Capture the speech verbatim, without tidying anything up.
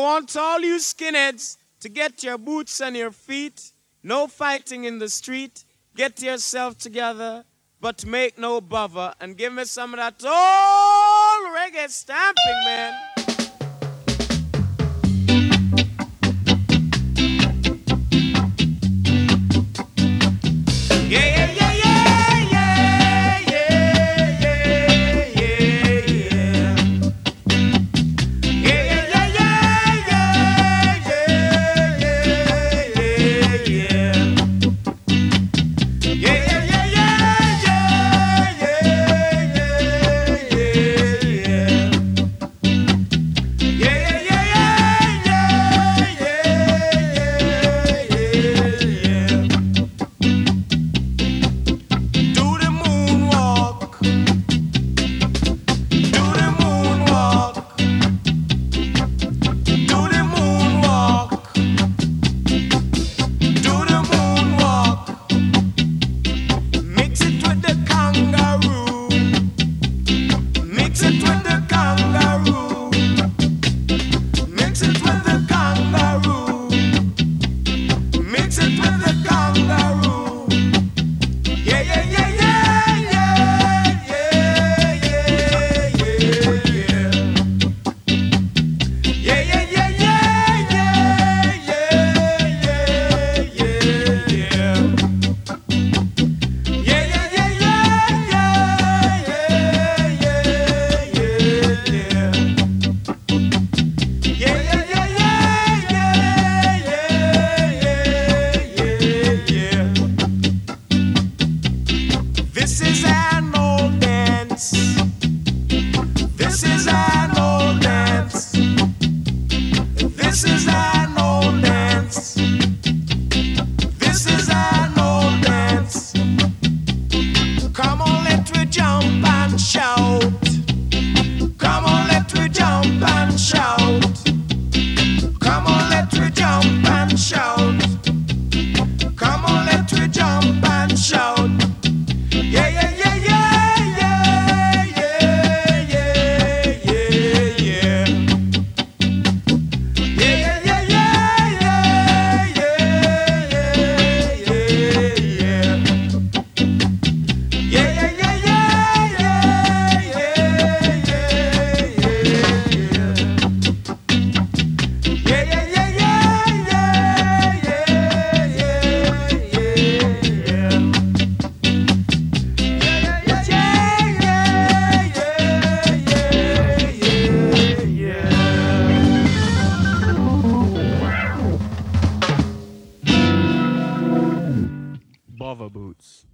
want all you skinheads to get your boots on your feet. No fighting in the street. Get yourself together, but make no bother. And give me some of that old reggae stamping, man. Yeah, yeah, yeah, yeah, yeah, yeah, yeah, yeah, yeah. Yeah, yeah, yeah, yeah, yeah, yeah, yeah, yeah, yeah. Yeah, yeah, yeah, yeah, yeah, yeah, yeah, yeah. Yeah, yeah, yeah, yeah, yeah, yeah, yeah, yeah. Do the moonwalk, do the moonwalk, do the moonwalk, do the moonwalk. Mix it with the kangaroo, mix it with the kangaroo, mix it with the kangaroo, mix it with the kangaroo. Yeah, yeah, yeah, yeah, yeah, yeah, yeah, yeah, yeah. Yeah, yeah, yeah, yeah, yeah, yeah, yeah, yeah, yeah. Yeah, yeah, yeah, yeah, yeah, yeah, yeah, yeah, yeah. Yeah, yeah, yeah, yeah, yeah, yeah, yeah, yeah, yeah. This is an old dance. This is an old dance. This is an old dance. This is an old dance. Come on, let we jump and shout. Come on, let we jump and shout. Come on, let we jump and shout. Come on, let we jump and shout. Yeah, yeah, yeah, yeah, yeah, yeah, yeah, yeah, yeah. Yeah, yeah, yeah, yeah, yeah, yeah, yeah, yeah, yeah. Yeah, yeah, yeah, yeah, yeah, yeah, yeah, yeah, yeah. Yeah, yeah, yeah, yeah, yeah, yeah, yeah, yeah, yeah. Bother boots.